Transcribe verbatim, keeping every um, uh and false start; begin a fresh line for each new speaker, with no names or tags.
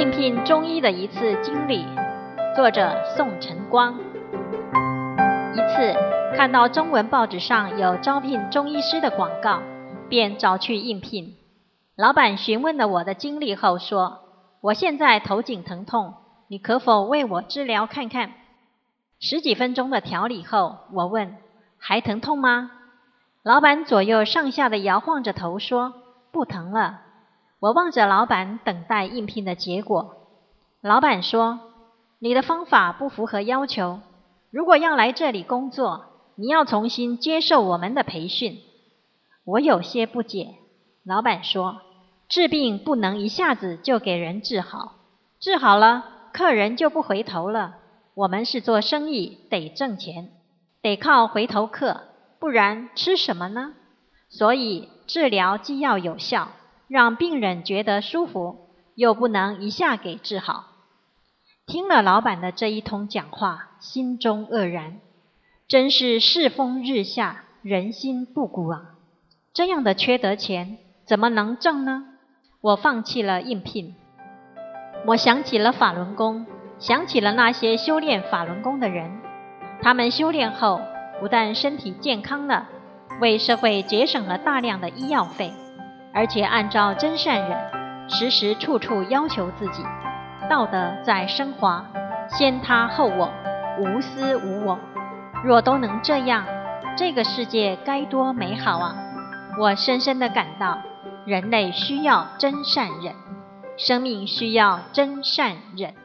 应聘中医的一次经历，作者宋晨光。一次看到中文报纸上有招聘中医师的广告，便找去应聘。老板询问了我的经历后说，我现在头颈疼痛，你可否为我治疗看看？十几分钟的调理后，我问，还疼痛吗？老板左右上下的摇晃着头说，不疼了。我望着老板等待应聘的结果。老板说，你的方法不符合要求，如果要来这里工作，你要重新接受我们的培训。我有些不解。老板说，治病不能一下子就给人治好，治好了客人就不回头了，我们是做生意，得挣钱，得靠回头客，不然吃什么呢？所以治疗既要有效，让病人觉得舒服，又不能一下给治好。听了老板的这一通讲话，心中愕然，真是世风日下，人心不古啊！这样的缺德钱怎么能挣呢？我放弃了应聘。我想起了法轮功，想起了那些修炼法轮功的人，他们修炼后不但身体健康了，为社会节省了大量的医药费，而且按照真善忍，时时处处要求自己，道德在升华，先他后我，无私无我。若都能这样，这个世界该多美好啊！我深深地感到，人类需要真善忍，生命需要真善忍。